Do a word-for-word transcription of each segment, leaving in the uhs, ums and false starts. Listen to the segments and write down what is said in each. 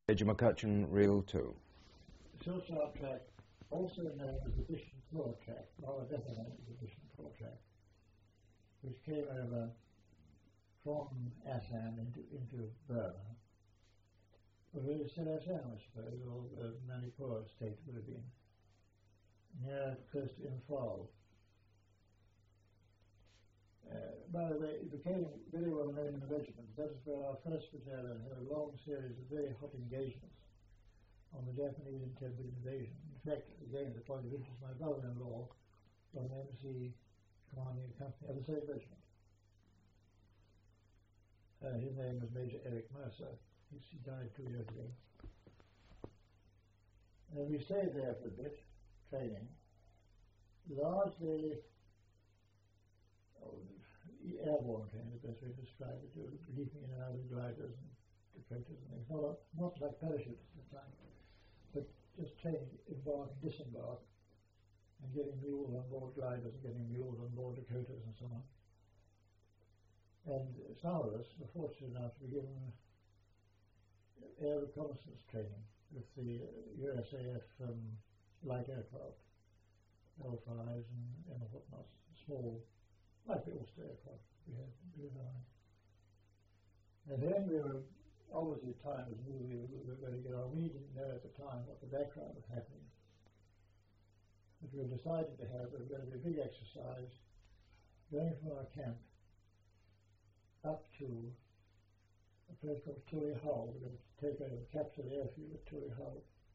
Major McCutcheon Reel two. Silsile track, also known as the Bishop Floor track, rather better known as the Bishop Floor track, which came over from Assam into, into Burma. Well, really still Assam, I suppose, or uh, Manipur state would have been, near close to Imphal. Uh, by the way, it became very well known in the regiment. That is where our first battalion had a long series of very hot engagements on the Japanese intended invasion. In fact, again, the point of interest, my brother-in-law was an M C commanding a company of the same regiment. Uh, his name was Major Eric Mercer. He died two years ago. And we stayed there for a bit, training, largely oh, airborne training, the best way to describe it, leaping in and out of gliders and Dakotas and things. Not, not like parachutes at the time, but just training, embark, disembark, and getting mules on board gliders and getting mules on board Dakotas and so on. And some of us were fortunate enough to be given air reconnaissance training with the U S A F um, light aircraft, L fives and, and whatnot, small, like the Ulster aircraft we had designed. And then we were, obviously time was moving, we were going to get on. We didn't know at the time what the background was happening. But we were decided to have, there was going to be a big exercise going from our camp up to a place called Tully Hull. We're going to take over, capture the airfield at Tully Hull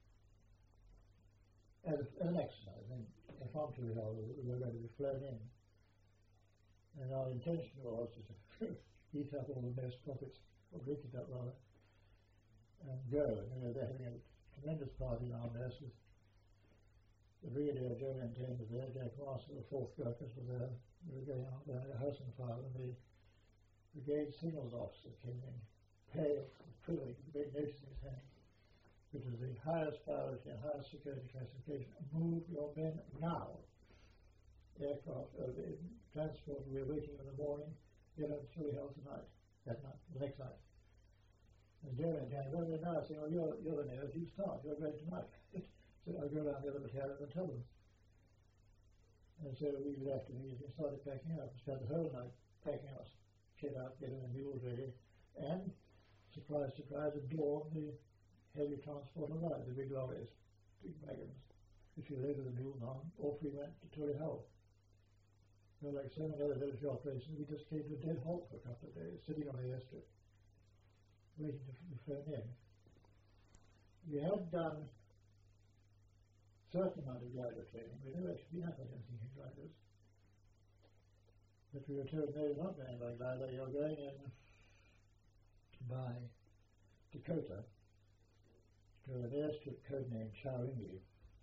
as, as an exercise. And from Tully Hull, we were going to be flown in. And our intention was to eat up all the mess profits, or drink it up rather, and go. And you know, they're having a tremendous party in our mess with the Brigadier Joe Antane was there, Jack Marshall, the fourth Gurkhas was there. We were going out there, a house on fire, and the brigade signals officer came in, pale, quivering, very notice in his hand, which was the highest priority and highest security classification. Move your men now. Aircraft, uh, the transport, we were waiting in the morning, get up to Tully Hull tonight, that night, the next night. And Joe Antane, well, they're now saying, well, you're, you're the nearest, you start, you're going tonight. So I'll go around the other battalion and tell them. And so we left immediately and started packing up. We spent the whole night packing us, kit out, getting the mules ready, and surprise, surprise, at dawn the heavy transport arrived, the big lorries, big wagons, which we loaded the mules on. Off we went to Tully Hull. So like so many other military operations, we just came to a dead halt for a couple of days, sitting on the airstrip, waiting to be flown in. We had done certain amount of glider training. We never actually been up on anything in gliders. But we were told, no, you're not going by glider, you're going in by Dakota to an airstrip codenamed Chowringhee.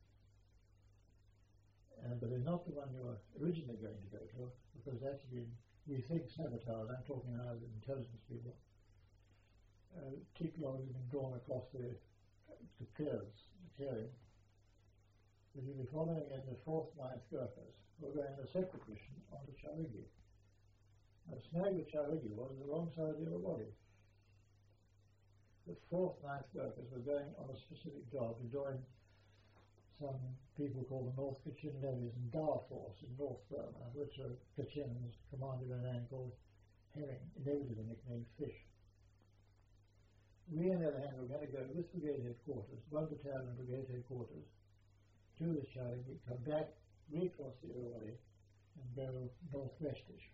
Uh, but it's not the one you were originally going to go to, because that's been, we think, sabotaged. I'm talking now with intelligence people. Uh, T P R has been drawn across the, the clearance, the clearing. But you'll be following in the fourth, ninth Gurkhas. We're going a separate mission on the Chowringhee. Now, snag with Chowringhee was the wrong side of the other body. The fourth, ninth Gurkhas were going on a specific job to join some people called the North Kachin Levies and Dar Force in North Burma, which are Kachins commanded by a man called Herring, inevitably nicknamed Fish. We, on the other hand, were going to go with brigade headquarters, one battalion brigade headquarters, to the Chowringhee, come back, recross the Irrawaddy, and go northwestish.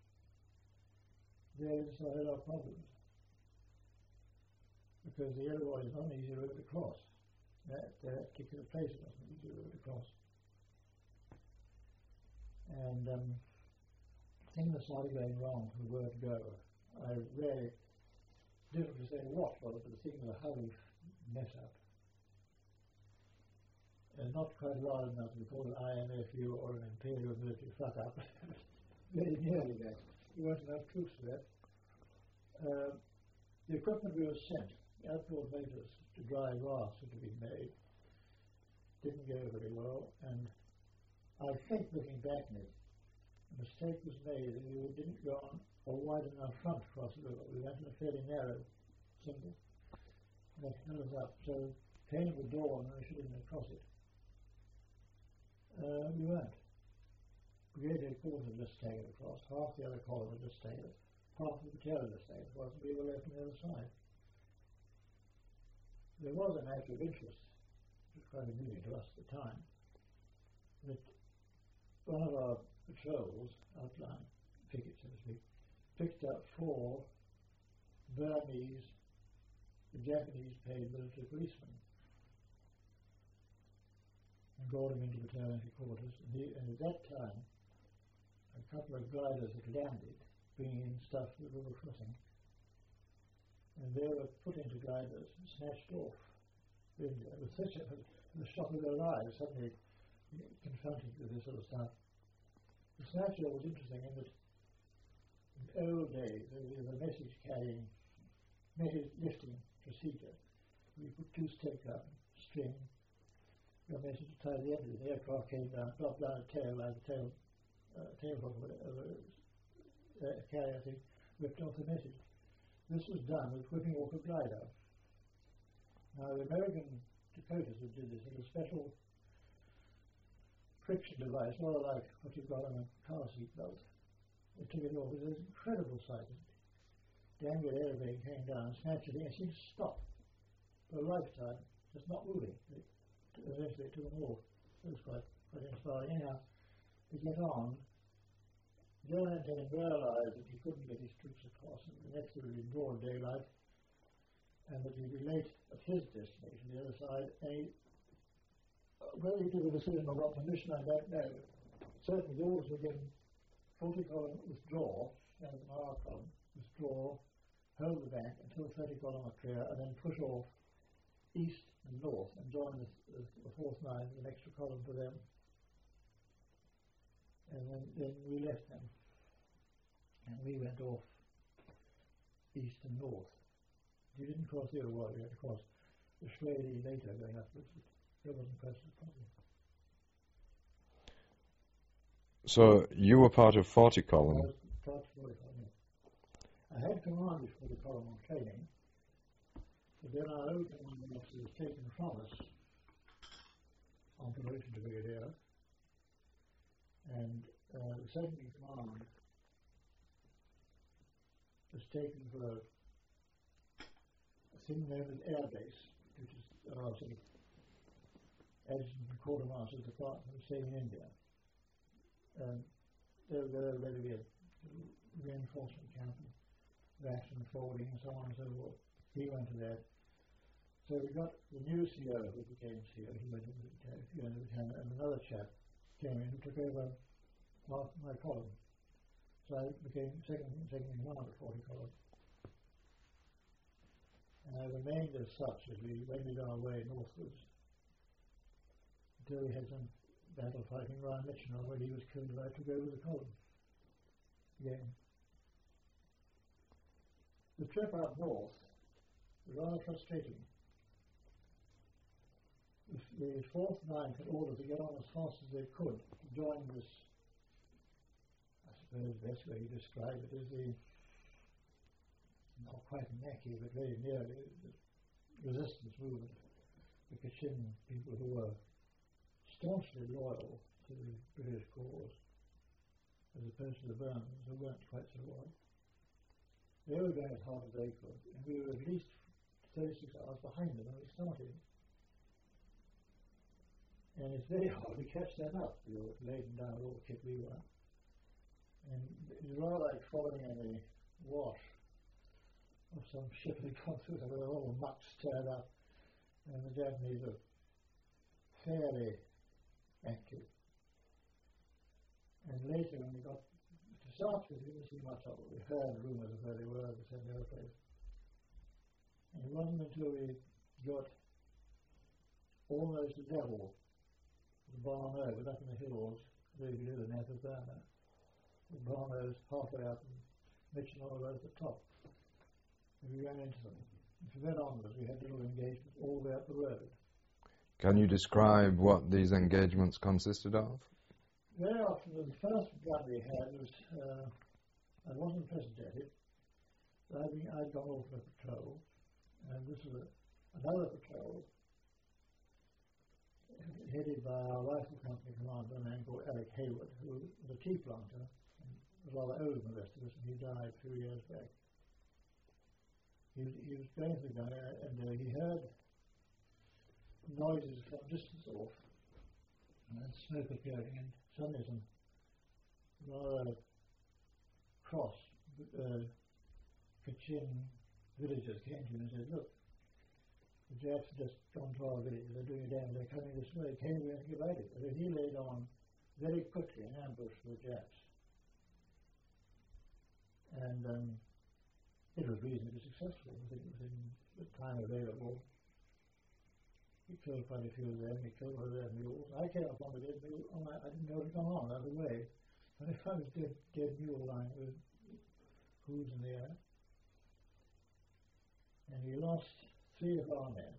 There started our problems, because the Irrawaddy is not an easy road to cross. That uh, particular place wasn't an easy road to cross. And um, things started going wrong from the word go. I really difficult to say what was it, but the thing was a whole mess up. And not quite large enough to be called an I M F U or an Imperial Military fuck up. Very nearly that. There weren't enough troops for that. Uh, the equipment we were sent, the outboard motors to dry grass that had been made, didn't go very well, and I think looking back on it, a mistake was made that we didn't go on a wide enough front across the river. We went in a fairly narrow single. That held us up. So came to the door and we should have been across it. Uh, we weren't. Brigade headquarters had just taken across, half the other column had just taken it, half of the tail had just taken across, and we were left on the other side. There was an act of interest, which was quite amusing to us at the time, that one of our patrols, outline pickets so to speak, picked up four Burmese, the Japanese paid military policemen and brought them into battalion headquarters. And, he, and at that time, a couple of gliders had landed, bringing in stuff for the river crossing, and they were put into gliders and snatched off India with such a, the shock of their lives suddenly confronted with this sort of stuff. The snatcher was interesting in that in the old days there was a message carrying, message lifting procedure. We put two stakes up, string, your message to tie the end of it. The aircraft came down, dropped down a tail, like a tail, uh, tail of a, of a uh, carrier thing, ripped off the message. This was done with whipping off a glider. Now the American Dakotas who did this, had a special friction device, more like what you've got on a car seat belt. They took it off. It was an incredible sight. Dangled airplane came down, snatched it, and it seemed to stop for a lifetime, just not moving. It, eventually it took them off. It was quite, quite inspiring. Anyhow, to get on, General Antoine realized that he couldn't get his troops across, and the next would be broad daylight, and that he'd be late at his destination, the other side. And he, uh, whether he took a decision or got permission, I don't know. Certainly the orders were given, forty column withdraw, and an R column, withdraw, hold the bank until thirty column are clear, and then push off east and north and join the, the, the fourth line with an extra column for them. And then, then we left them. And we went off east and north. You didn't cross the Irrawaddy, you had to cross the Swahili later going upwards. There wasn't crossed the problem. So you were part of forty column? I was part of forty column, yeah. I had commanded forty column on training, but then our old commanding officer was taken from us on promotion to brigadier, and uh, the second in command was taken for a, a thing known as Air Base, which is our sort of adjutant and quartermaster's department of saving India. Um, there were going to be a reinforcement camp, ration forwarding, and so on and so forth. He went to that. So we got the new C O who became C O, he went into the battalion, and another chap came in who took over my, my column. So I became second, second in command at forty column. And I remained as such as we wended our way northwards until we had some battle fighting around Mitchenor when he was killed and I took over the column again. The trip up north was rather frustrating. The, the fourth Ninth had ordered to get on as fast as they could to join this, I suppose the best way to describe it is the, not quite Mackie, but very nearly, the resistance movement, the Kachin people who were staunchly loyal to the British cause, as opposed to the Burmans who weren't quite so loyal. They were going as hard as they could, and we were at least thirty-six hours behind them when we started. And it's very hard to catch them up. We were laden down with all the kit we were. And it was rather like following in the wash of some ship that had gone through there with all the muck stirred up, and the Japanese were fairly active. And later when we got to start with, we didn't see much of it. We heard rumours of where they were, we said they were place. And it wasn't until we got almost level the Barno, but up in the hills, very below the Nath of Burma. The Barno's halfway up and Mitchenor was at the top. And we ran into them. And from then onwards we had little engagements all the way up the road. Can you describe what these engagements consisted of? Very often the first gun we had was, uh, I wasn't present at it, but I'd, been, I'd gone off on a patrol, and this was a, another patrol headed by our rifle company commander, a man called Eric Hayward, who was a tea planter and was rather older than the rest of us, and he died a few years back. He was, he was going through the gun, and uh, he heard noises from distance off, and smoke appearing, and suddenly some rather cross uh, Kachin villagers came to him and said, "Look, the Japs have just gone to our village, they're doing a damage, they're coming this way, can we do anything about it?" So he laid on very quickly an ambush for the Japs. And um, it was reasonably successful. I think within the time available, he killed quite a few of them, he killed one of their mules. I came upon the dead mule, oh, I, I didn't know it had gone on the other way. And I found this dead, dead mule lying with hooves in the air. And he lost three of our men,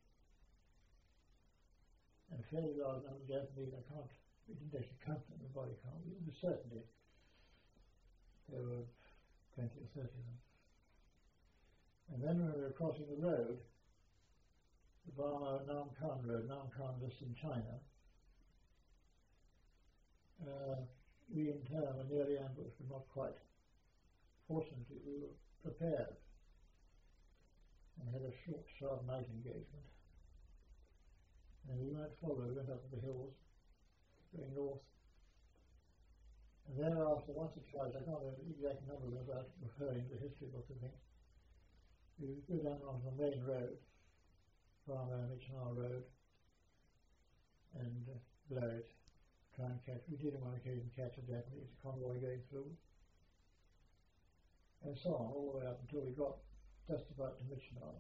and a fairly large number of Japanese. I can't, we didn't actually count them, the body count, but with certainty there were twenty or thirty of them. And then when we were crossing the road, the Burma Namkhan Road, Namkhan is in China, uh, we in turn were nearly ambushed, but not quite. Fortunately, we were prepared and had a short, sharp night engagement. And we went forward, we went up to the hills, going north. And thereafter, once or twice, I can't remember the exact number without referring to the history book, I think, we would go down on the main road, Burma Michenar Road, and uh, blow it, try and catch. We did on one occasion catch a Japanese convoy going through, and so on, all the way up until we got just about to Michenar.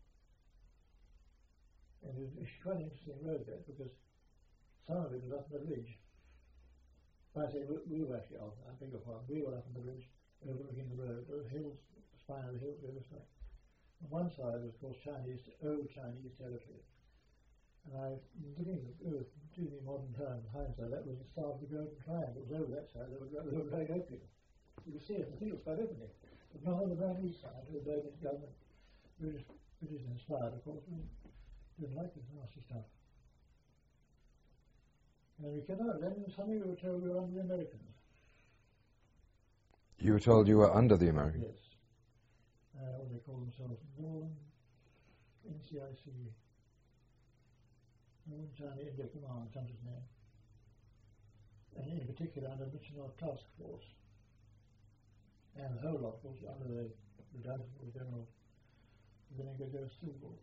And it was quite an interesting road there, because some of it was up the ridge. When I say we, we were actually on, I beg your pardon, we were up on the ridge, overlooking the road, the hills, the spine of the hills the other side. On one side was, of course, Chinese, old Chinese territory. And I, looking at it, using modern terms, hindsight, that was the start of the Golden Triangle. It was over that side, they were, they were very open. You could see it, the thing was quite open there. But not on the Burmese side, who were Burmese government, British, British inspired, of course, we didn't like this nasty stuff. And we came out, then suddenly we were told we were under the Americans. You were told you were under the Americans? Yes. Uh, what they call themselves, Northern N C I C, Northern China India Command, comes his name. And in particular under Michenar Task Force. And the whole lot, of course, under the redundant General Vinegar Stilwell.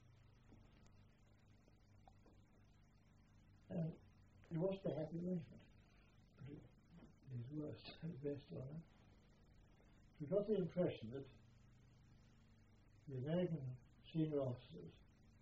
And it wasn't a happy arrangement, but it is worst and best on it. We got the impression that the American senior officers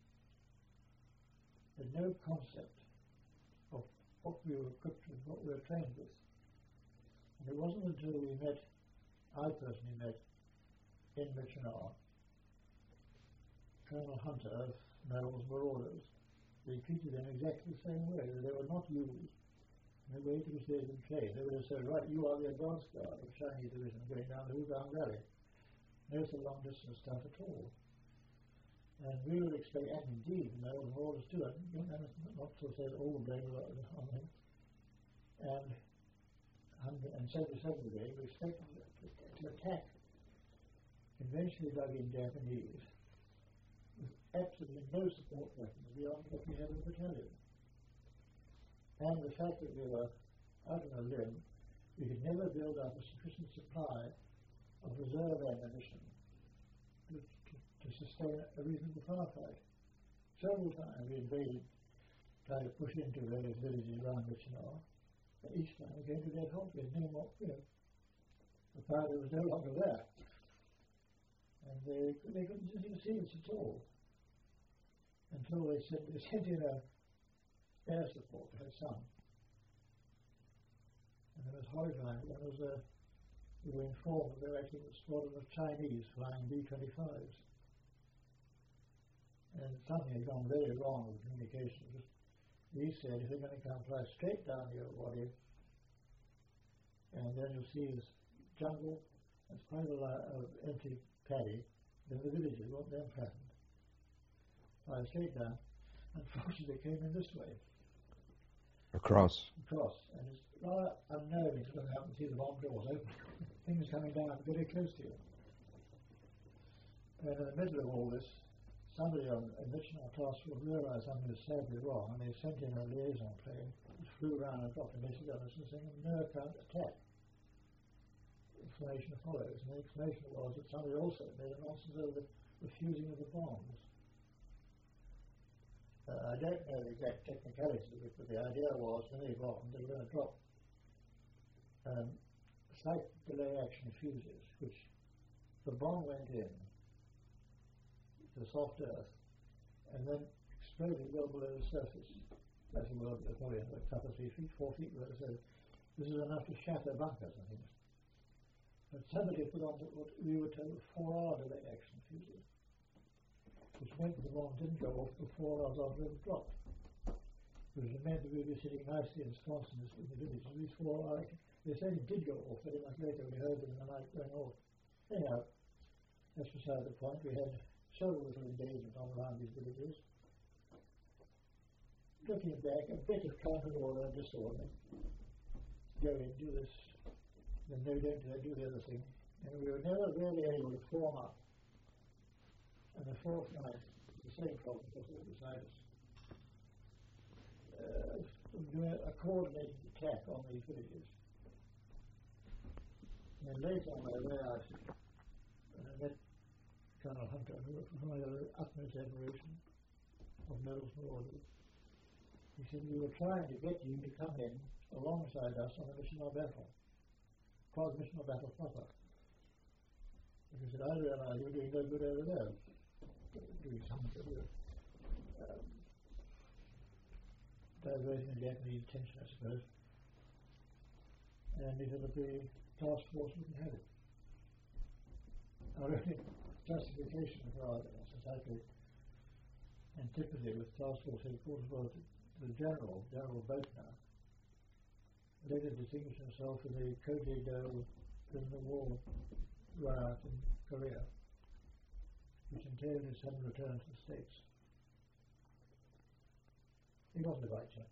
had no concept of what we were equipped with, what we were trained with. And it wasn't until we met, I personally met, in Michenar, Colonel Hunter of Merrill's Marauders. They treated them exactly the same way. They were not used in the way to which they had been trained. They would have said, right, you are the advance guard of Chinese division going down the Hougang Valley. No so long distance stuff at all. And we would expect, and indeed, the Merrill's Marauders too, not to say that all the blame was on them. And and seventy-seven Brigade, we expected to, to attack conventionally dug-in Japanese with absolutely no support weapons beyond what we had in the battalion. And the fact that we were out on a limb, we could never build up a sufficient supply of reserve ammunition to, to, to sustain a reasonable firefight. Several times we invaded, tried to push into various villages around Michenar. And each time we came to dead halt. We had no more, you know, the powder was no longer there. And they, they couldn't even see us at all. Until they sent, they sent in a air support to have some. And it was horrifying. There was a, we were informed that there were actually a squadron of Chinese flying B twenty-fives. And something had gone very wrong with communication. He said, if they're going to come fly straight down your body, and then you'll see this jungle, there's quite a lot of empty paddy, then the villages, weren't them flattened. I stayed down. Unfortunately, they came in this way. Across. Across. And it's rather unknown if you look out and see the bomb doors open. Things coming down very close to you. And in the middle of all this, somebody on a mission or task force realised something was sadly wrong, and they sent in a liaison plane, which flew around and dropped a message on us and saying, no account attack. Explanation follows, and the explanation was that somebody also made a nonsense over the refusing of the bombs. Uh, I don't know the exact technicalities of it, but the idea was when they bombed, they were going to drop um, slight delay action fuses, which the bomb went in to soft earth and then exploded well below the surface. That's well, probably a couple of three feet, four feet below the surface. This is enough to shatter bunkers and things. But somebody put on what we were told four hour delay action fuses, which meant the bomb didn't go off for four hours after it dropped. Which meant that we were sitting nicely ensconced in, in the village. And these four hour, they said it did go off very much later. We heard them in the night going off. Anyhow, that's beside the point. We had so little engagement on around these villages. Looking back, a bit of counter order and disorder. Go in, do this, then no, don't do that, do the other thing. And we were never really able to form up. And the fourth night, the same problem was all beside us. Uh, doing a coordinated attack on these villages. And later on my way out, I met Colonel Hunter, whom I had the utmost admiration of medals and orders. He said, we were trying to get you to come in alongside us on a mission of battle, called mission of battle proper. Because he said, I realize you're doing no good over there, doing something to do. Um, diverting the Japanese attention, I suppose. And he said that the task force wouldn't have it. Our only justification for our societal antipathy with task force headquarters was the general, General Boatner, later distinguished himself in the Kojiro prisoner war riot in Korea, which entailed his sudden return to the States. He wasn't a right chap.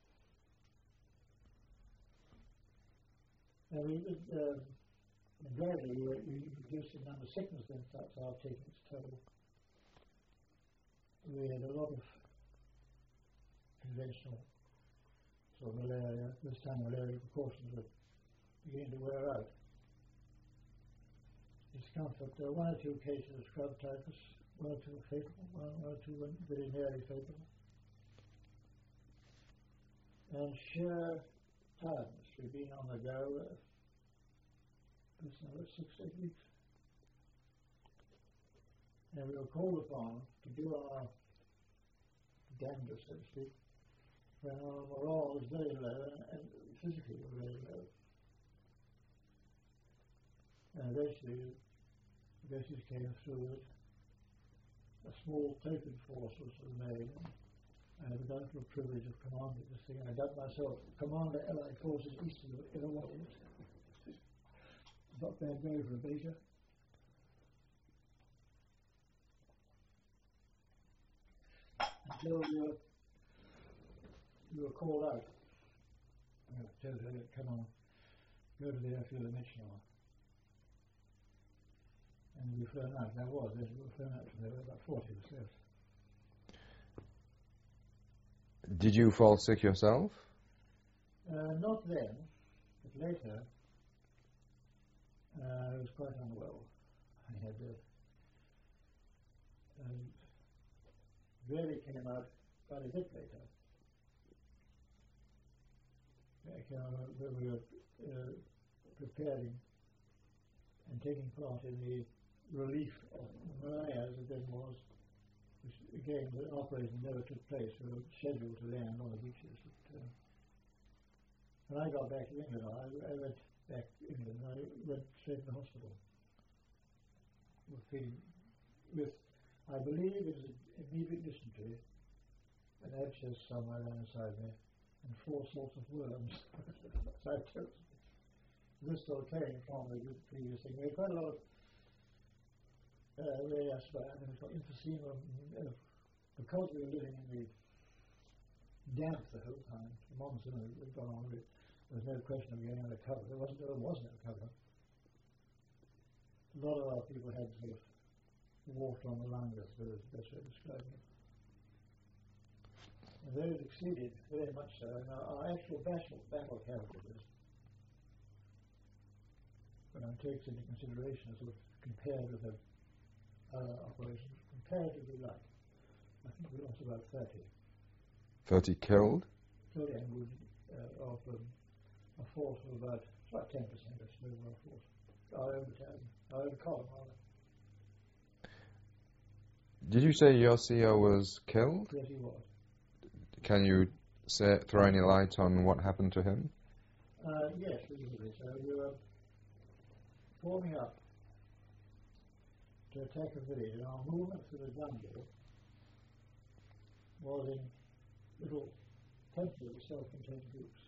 And we, uh, gradually we, we reduced the number of sickness then started taking its toll. We had a lot of conventional sort of malaria, this time malaria precautions were beginning to wear out. Discomfort, there were one or two cases of scrub typhus, one or two fatal, one, one or two very nearly fatal. And sheer tiredness. We've been on the go uh, this number six, eight weeks. And we were called upon to do our damnedest, so to speak, when our morale was very low and, and physically was very low. And eventually, messages came through that a small token force was made. I had the wonderful privilege of commanding this thing. I dubbed myself Commander Allied Forces East of the Illawarra. Not bad go for a major. Until we were, we were called out. I told her, come on, go to the airfield and mission on. And we were flown out. There was, we were flown out from there, were about forty of us left. Did you fall sick yourself? Uh, not then, but later, uh, I was quite unwell. I had a, um, really came out quite a bit later. I came out when we were uh, preparing and taking part in the relief of Malaya, as it then was, which again the operation never took place. We were scheduled to land on the beaches. But, uh, when I got back to England, I, I went back to England and I went straight to the hospital. With, feeling, with I believe it was immediate dysentery, an abscess somewhere down inside me, and four sorts of worms. So I took this still came from the previous thing. We had quite a lot of uh, really aspect, and we've got emphysema, uh, because we were living in the damp the whole time, the monsoon had gone on, there was no question of getting under cover. There wasn't, there was no cover. A lot of our people had sort of water on the lungs, I suppose is the best way of describing it. And they succeeded very much so. And our, our actual battle, battle casualties, when one takes into consideration sort of compared with the other operations, comparatively light. I think we lost about thirty. thirty killed? thirty and wounded uh, of um, a force of about, about ten percent of the overall force. Our own battalion, our own column, rather. Did you say your C O was killed? Yes, he was. Can you say, throw any light on what happened to him? Uh, yes, reasonably so. We were forming up to attack a village, and our movement through the jungle was in little temporary self-contained groups.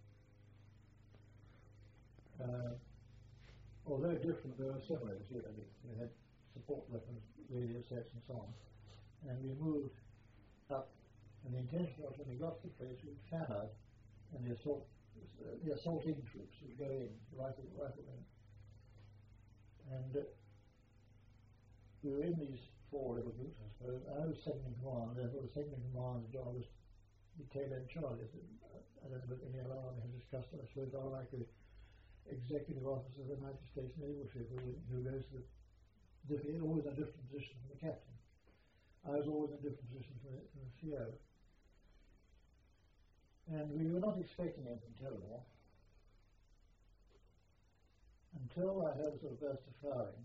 Uh, although different, they were similar. We had support weapons, radio sets and so on. And we moved up, and the intention was when we got to the place, we would fan out, and the assault, uh, the assaulting troops would go in, rifle, riflemen. And uh, we were in these four little groups, I suppose. I was second in command, therefore the second in command's job was to take in charge. I don't know if any other army has discussed it. I suppose I like the executive officer of the United States Naval Ship who, who goes to the different, always in a different position from the captain. I was always in a different position from the, from the C O. And we were not expecting anything terrible until I heard a sort of burst of firing.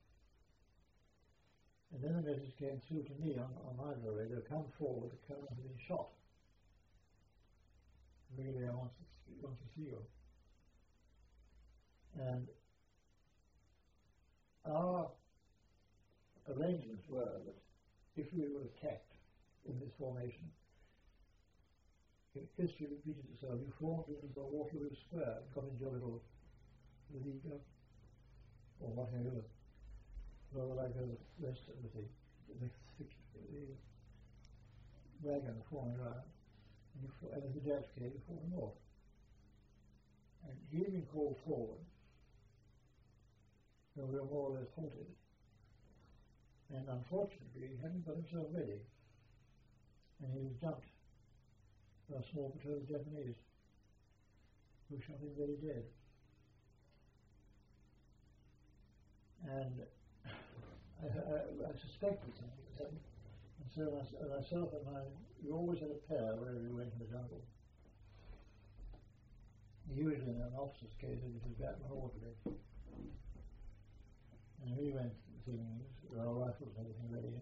And then the message came through to me on, on my radio, come forward, the colonel has been shot. Really, I want to, want to see you. And our arrangements were that if we were attacked in this formation, if history repeated itself, you formed into the Waterloo Square, got into your little league or whatever, rather like the rest of the, the, the wagon forming around, and, you, and as the Japs came, you formed north. And he had been called forward, so we were more or less halted. And unfortunately, he hadn't got himself ready, and he was jumped by a small patrol of Japanese, who shot him very dead. And I, I, I suspected something was happening, and so my, myself and I, we always had a pair wherever we went in the jungle. Usually in an officer's case, it was back my orderly. And we went thinking, our rifles and everything ready.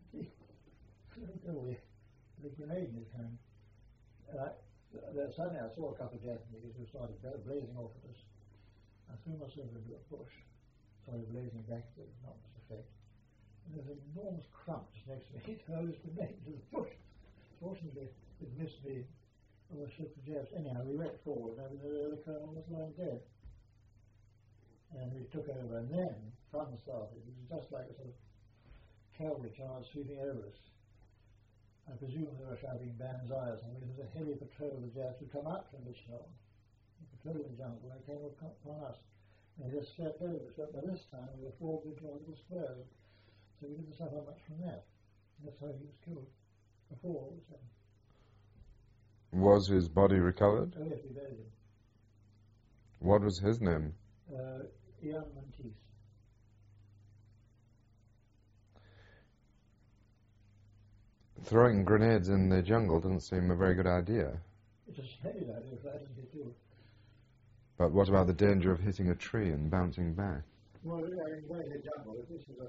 Oh, the grenade is coming. Uh, suddenly I saw a couple of Japanese who started blazing off at us. I threw myself into a bush, started blazing back, but not much effect. And there was an enormous crump just next to me. He threw his grenade into the bush. Fortunately, it missed me. I was shot the Japs. Anyhow, we went forward, and the colonel was lying dead. And we took over, and then fun started. It was just like a sort of cavalry charge sweeping over us. I presume they were shouting banzai or something. There was a heavy patrol of the Japs who come up from the snow. The patrol in the jungle, they came upon us. And they just swept over us. But by this time, we were formed into a little square. So we didn't suffer much from that. And that's how he was killed. Before all this happened. Was his body recovered? Oh, yes, we buried him. What was his name? Uh, Ian Mantis. Throwing grenades in the jungle doesn't seem a very good idea. It's a splendid idea if I didn't get killed. But what about the danger of hitting a tree and bouncing back? Well, I mean, going to the jungle, this is a,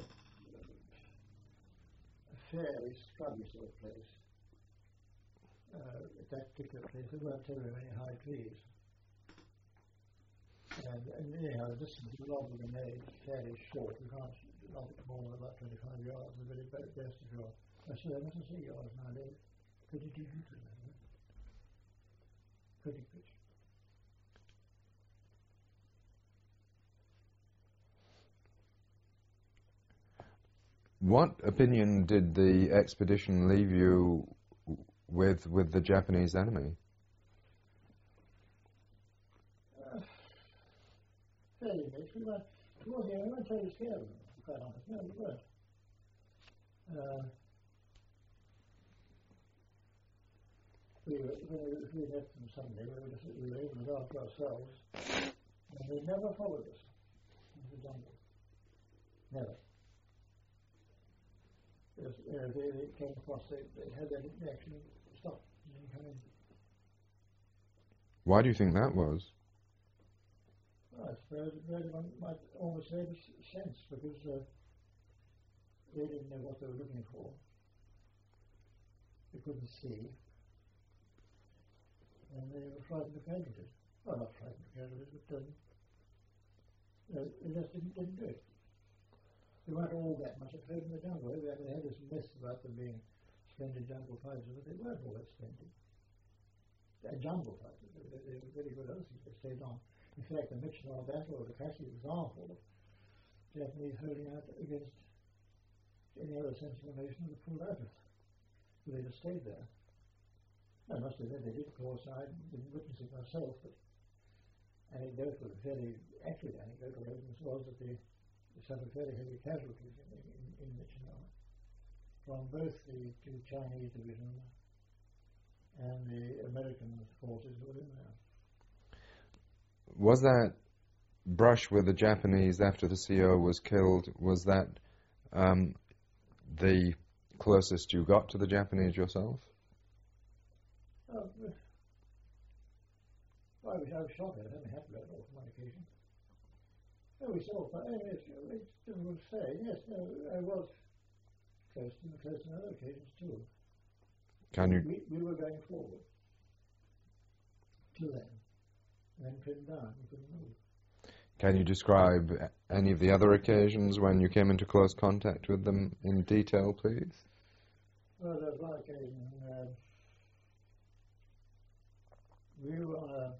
a fairly scrubby sort of place. Uh, at that particular place, there weren't terribly many high trees. And, and anyhow, the distance of lob of the grenade is fairly short. You can't lob it more than about twenty-five yards, the very best of your. I said, I must say yards nowadays. Pretty decent, isn't it? Pretty good. What opinion did the expedition leave you with with the Japanese enemy? Uh, fairly mixed. We weren't, towards the end, we weren't totally scared of them, to be quite honest. No, we weren't. Uh, we were, when we, we left them Sunday, we were, just, we were able to go after ourselves, and they never followed us into the jungle. Never. Because, uh, they, they came across, they, they had their they actually stopped and didn't come in. Why do you think that was? Well, I suppose it really might almost make sense, because uh, they didn't know what they were looking for. They couldn't see. And they were frightened of casualties. Well, not frightened of casualties, but um, uh, they just didn't, didn't do it. They weren't all that much afraid in the jungle. They, they had this myth about them being splendid jungle fighters, but they weren't all that splendid. They're jungle fighters. They, they, they were very good at they stayed on. In fact, the Michigan battle was a classic example of Japanese holding out against any other sensible nation that pulled out of it. So they just stayed there. I must admit, they did, of course. I didn't witness it myself, but anecdotal, fairly accurate anecdotal evidence was that they, they suffered fairly heavy casualties in, in, in Michigan from both the two Chinese divisions and the American forces who were in there. Was that brush with the Japanese after the C O was killed, was that um, the closest you got to the Japanese yourself? Oh, well, I was, I was shocked at it. It hadn't happened at all on one occasion. No, we saw, but uh, yes, it's difficult to say. Yes, no, I was close to close on other occasions too. Can you? We, we were going forward to them, and then pinned down. We couldn't move. Can you describe any of the other occasions when you came into close contact with them in detail, please? Well, there was one occasion. Uh, we were on a,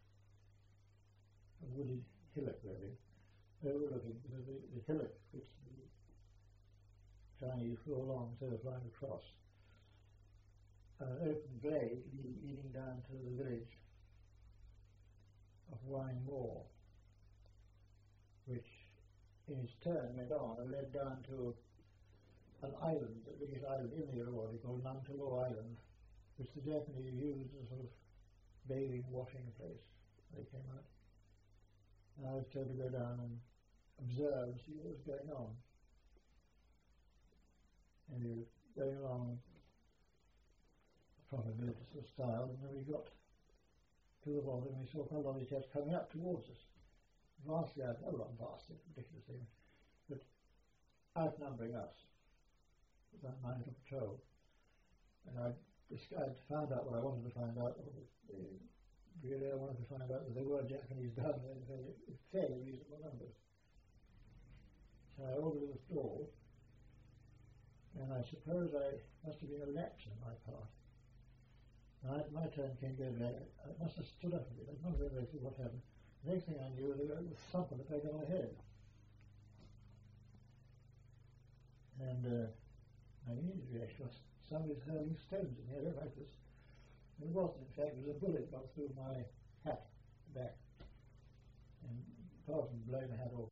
a wooded hillock, really, overlooking the, the, the hillock which the Chinese flew along instead of flying across. An open glade leading down to the village of Wine Moor, which in its turn went on and led down to an island, the biggest island in the Irrawaddy called Nantaloo Island, which the Japanese used as a sort of bathing, washing place when they came out. And I was told to go down and observe and see what was going on. And we were going along proper military sort of style, and then we got to the bottom and we saw quite a lot of jets coming up towards us. Vastly out, oh, not vastly, ridiculous thing, but outnumbering us. About nine little patrol. And I I'd found out what I wanted to find out. Really, I wanted to find out that there were Japanese down there in fairly, fairly reasonable numbers. So I ordered a withdrawal, and I suppose I must have been a lapse on my part. And I, my turn came to go back. I must have stood up a bit. I don't know what happened. The next thing I knew, there was a thump on the back of my head. And uh, my immediate reaction was, somebody's hurling stones in the air like this. And it wasn't, in fact, it was a bullet got through my hat back and apart from blowing the hat off,